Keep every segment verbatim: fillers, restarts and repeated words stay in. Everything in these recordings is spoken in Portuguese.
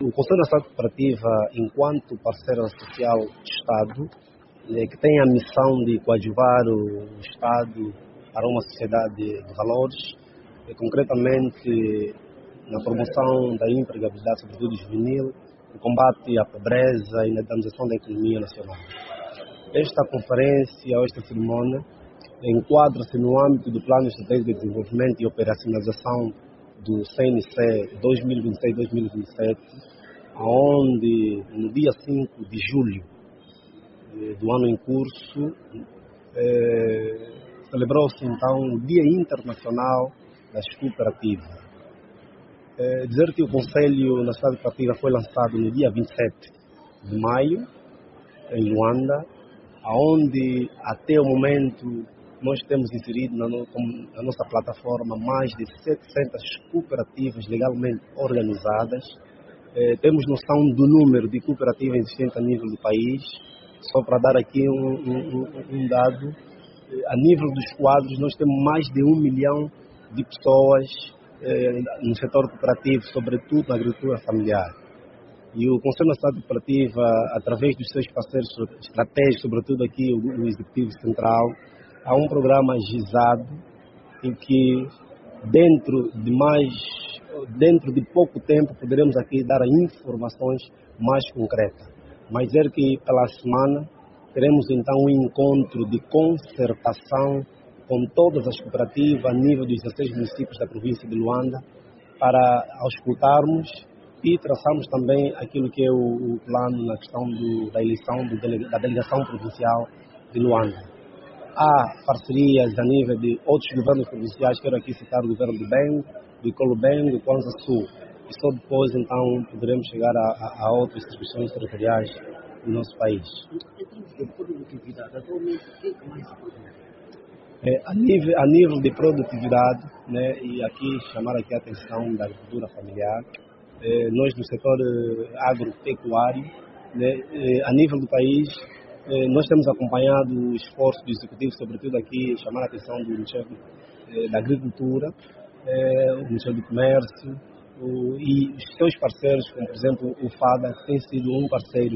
o Conselho Nacional de Cooperativa, enquanto parceiro social do Estado, eh, que tem a missão de coadjuvar o Estado para uma sociedade de valores, eh, concretamente na promoção da empregabilidade, sobretudo juvenil, no combate à pobreza e na dinamização da economia nacional. Esta conferência, ou esta cerimônia, enquadra-se no âmbito do Plano Estratégico de Desenvolvimento e Operacionalização do C N C dois mil e vinte e seis a dois mil e vinte e sete, onde no dia cinco de julho do ano em curso eh, celebrou-se então o Dia Internacional das Cooperativas. Eh, dizer que o Conselho Nacional de Cooperativa foi lançado no dia vinte e sete de maio, em Luanda, onde até o momento nós temos inserido na, no, na nossa plataforma mais de setecentas cooperativas legalmente organizadas. Eh, temos noção do número de cooperativas existentes a nível do país. Só para dar aqui um, um, um dado, eh, a nível dos quadros nós temos mais de um milhão de pessoas eh, no setor cooperativo, sobretudo na agricultura familiar. E o Conselho Nacional de Cooperativa, através dos seus parceiros estratégicos, sobretudo aqui o, o Executivo Central, há um programa agilizado em que dentro de mais, dentro de pouco tempo poderemos aqui dar informações mais concretas. Mas dizer que pela semana teremos então um encontro de concertação com todas as cooperativas a nível dos dezesseis municípios da província de Luanda para auscultarmos e traçarmos também aquilo que é o, o plano na questão do, da eleição do dele, da delegação provincial de Luanda. Há parcerias a nível de outros governos provinciais, quero aqui citar o governo do Bengo, do Colubengo, do Kwanza Sul. E só depois, então, poderemos chegar a, a, a outras instituições territoriais do nosso país. Em termos de produtividade, atualmente, o que é que mais se pode ver? É, a, nível, a nível de produtividade, né, e aqui chamar aqui a atenção da agricultura familiar, é, nós no setor agropecuário, né, é, a nível do país, nós temos acompanhado o esforço do Executivo, sobretudo aqui, chamar a atenção do Ministério da Agricultura, o Ministério do Comércio e os seus parceiros, como por exemplo o FADA, que tem sido um parceiro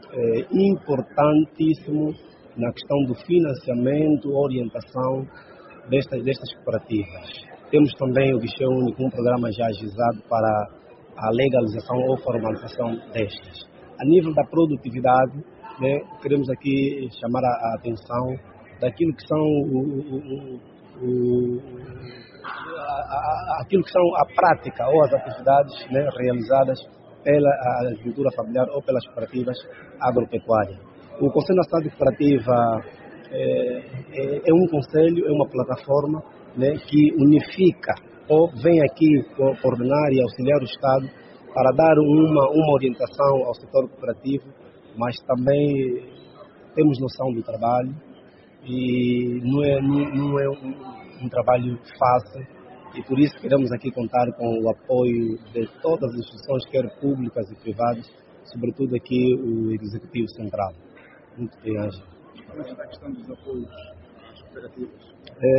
importantíssimo na questão do financiamento, orientação destas, destas cooperativas. Temos também o Guichê Único, um programa já agilizado para a legalização ou formalização destas. A nível da produtividade, né, queremos aqui chamar a, a atenção daquilo que são o, o, o, a, a, aquilo que são a prática ou as atividades, né, realizadas pela agricultura familiar ou pelas cooperativas agropecuárias. O Conselho Nacional de Cooperativa é, é, é um conselho, é uma plataforma, né, que unifica ou vem aqui coordenar e auxiliar o Estado para dar uma, uma orientação ao setor cooperativo, mas também temos noção do trabalho e não é, não, não é um, um trabalho fácil e por isso queremos aqui contar com o apoio de todas as instituições, quer públicas e privadas, sobretudo aqui o Executivo Central. Muito bem, Ângelo. Como é a questão dos apoios às cooperativas?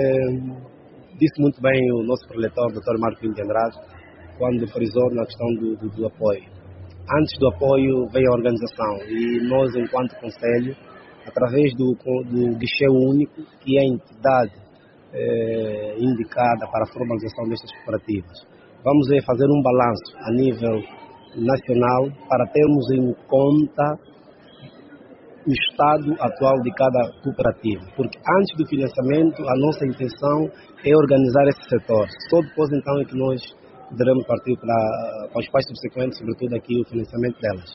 É, disse muito bem o nosso preletor, doutor Marco Pinto de Andrade, quando frisou na questão do, do, do apoio. Antes do apoio vem a organização e nós, enquanto Conselho, através do, do Guichê Único, que é a entidade eh, indicada para a formalização destas cooperativas, vamos eh, fazer um balanço a nível nacional para termos em conta o estado atual de cada cooperativa, porque antes do financiamento a nossa intenção é organizar esse setor, só depois então é que nós poderemos partir para, para os passos subsequentes, sobretudo aqui o financiamento delas.